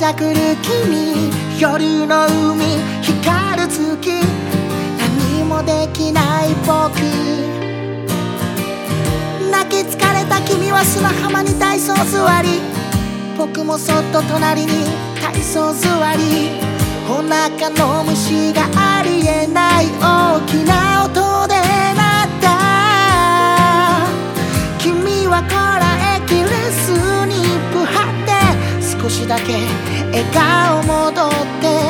じゃくる君、夜の海光る月、何もできない僕。泣き疲れた君は砂浜に体操座り、僕もそっと隣に体操座り。お腹の虫がありえない大きな音で鳴った。君はこらえきれずにぶ張って、少しだけ笑顔戻って。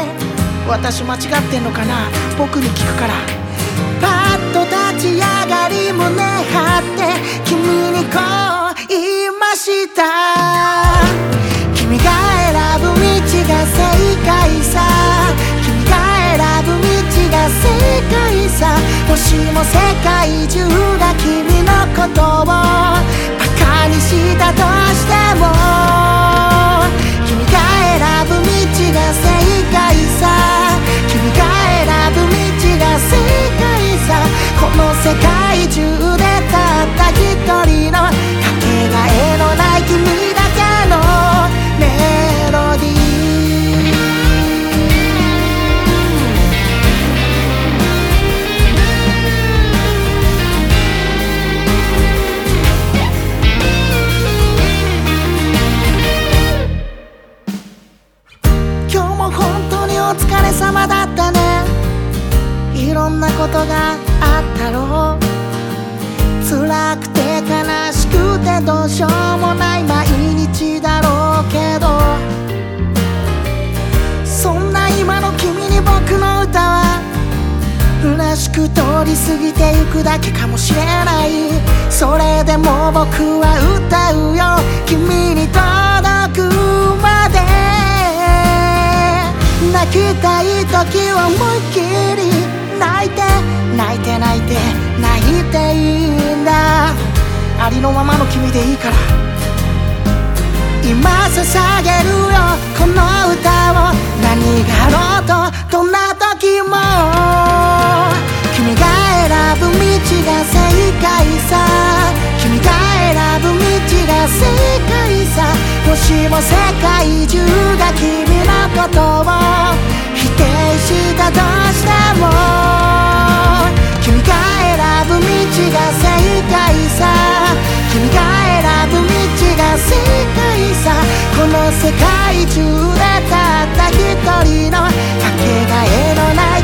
私間違ってんのかな、僕に聞くから。パッと立ち上がり胸張って君にこう言いました。君が選ぶ道が正解さ、君が選ぶ道が正解さ。もしも世界中が君のことをバカにしたとしても、君が選ぶ道が正解さ、君が選ぶ道が正解さ。この世界中でたった一人のかけがえのない君だけのメロディー。今日も本当にお疲れ様だったね。いろんなことがあったろう。辛くて悲しくてどうしようもない毎日だろうけど、そんな今の君に僕の歌は虚しく通り過ぎてゆくだけかもしれない。それでも僕は歌うよ、君に届くまで。泣きたい時は思いっきり泣いて泣いて泣いて泣いていいんだ。ありのままの君でいいから。今捧げるよこの歌を、何があろうとどんな時も。君が選ぶ道が正解さ、君が選ぶ道が正解さ。もしも世界中が君のことを否定したとしても、君が選ぶ道が正解さ、君が選ぶ道が正解さ。この世界中でたった一人のかけがえのない